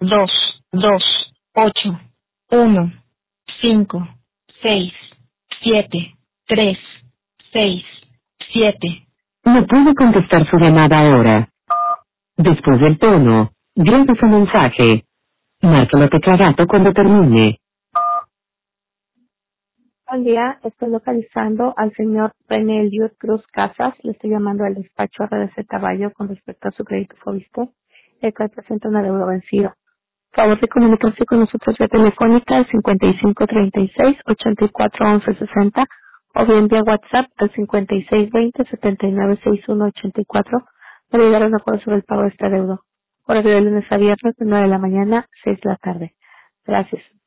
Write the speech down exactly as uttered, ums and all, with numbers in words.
dos, dos, ocho, uno, cinco, seis, siete, tres, seis, siete. No puede contestar su llamada ahora. Después del tono, grabe su mensaje. Marque la tecla gato cuando termine. Buen día, estoy localizando al señor René Eliot Cruz Casas. Le estoy llamando al despacho R D C Caballo con respecto a su crédito Fobiste, el cual presenta una deuda vencido. Favor de comunicarse con nosotros vía telefónica al cincuenta y cinco treinta y seis ochenta y cuatro once sesenta o bien vía WhatsApp al cincuenta y seis veinte setenta y nueve sesenta y uno ochenta y cuatro para llegar a un acuerdo sobre el pago de esta deuda. Horario de lunes a viernes de nueve de la mañana a seis de la tarde. Gracias.